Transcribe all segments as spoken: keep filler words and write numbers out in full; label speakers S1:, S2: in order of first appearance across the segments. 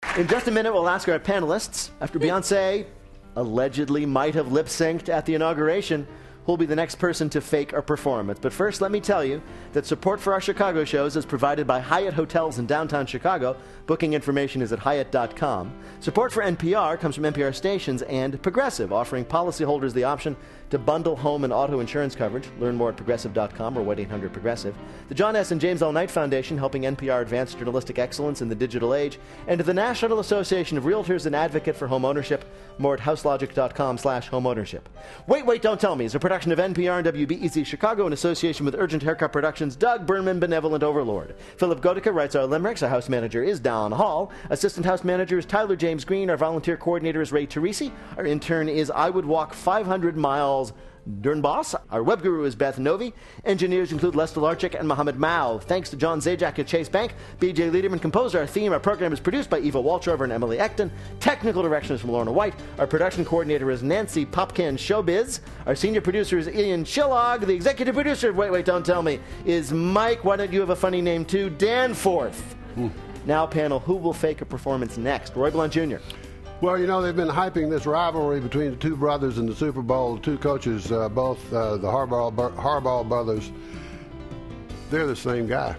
S1: In just a minute, we'll ask our panelists, after Beyonce allegedly might have lip-synced at the inauguration, who'll be the next person to fake a performance. But first, let me tell you that support for our Chicago shows is provided by Hyatt Hotels in downtown Chicago. Booking information is at Hyatt dot com. Support for N P R comes from N P R stations and Progressive, offering policyholders the option to bundle home and auto insurance coverage. Learn more at Progressive dot com or one eight hundred progressive. The John S. and James L. Knight Foundation, helping N P R advance journalistic excellence in the digital age. And to the National Association of Realtors and Advocate for Home Ownership. More at houselogic dot com slash home ownership. Wait, Wait, Don't Tell Me is a production of N P R and W B E Z Chicago in association with Urgent Haircut Productions' Doug Burnman, Benevolent Overlord. Philip Godica writes our limericks. Our house manager is Don Hall. Assistant house manager is Tyler James Green. Our volunteer coordinator is Ray Teresi. Our intern is I Would Walk five hundred miles Dernboss. Our web guru is Beth Novi. Engineers include Les Delarchik and Mohammed Mao. Thanks to John Zajac at Chase Bank. B J Liederman composed our theme. Our program is produced by Eva Waltrover and Emily Ekton. Technical direction is from Lorna White. Our production coordinator is Nancy Popkin Showbiz. Our senior producer is Ian Chillog. The executive producer of Wait, Wait, Don't Tell Me is Mike. Why don't you have a funny name too? Danforth. Mm. Now, panel, who will fake a performance next? Roy Blunt Junior
S2: Well, you know, they've been hyping this rivalry between the two brothers in the Super Bowl, the two coaches, uh, both uh, the Harbaugh, Harbaugh brothers. They're the same guy.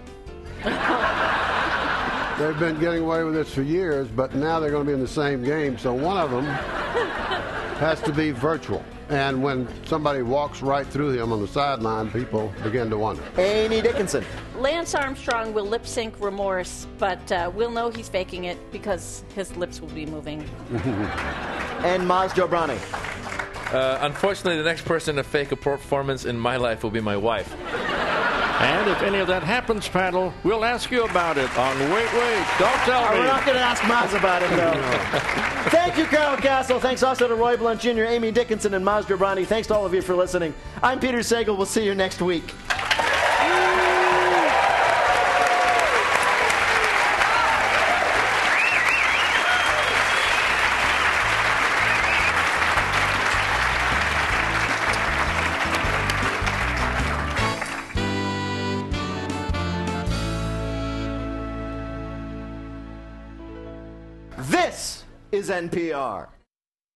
S2: They've been getting away with this for years, but now they're going to be in the same game, so one of them has to be virtual. And when somebody walks right through him on the sideline, people begin to wonder.
S1: Amy Dickinson.
S3: Lance Armstrong will lip sync Remorse, but uh, we'll know he's faking it because his lips will be moving.
S1: And Maz Jobrani.
S4: Uh, unfortunately, the next person to fake a performance in my life will be my wife.
S5: And if any of that happens, panel, we'll ask you about it on Wait, Wait, Don't Tell Me.
S1: We're not going to ask Maz about it, though. Thank you, Carol Castle. Thanks also to Roy Blunt Junior, Amy Dickinson, and Maz Jobrani. Thanks to all of you for listening. I'm Peter Sagal. We'll see you next week. This is N P R.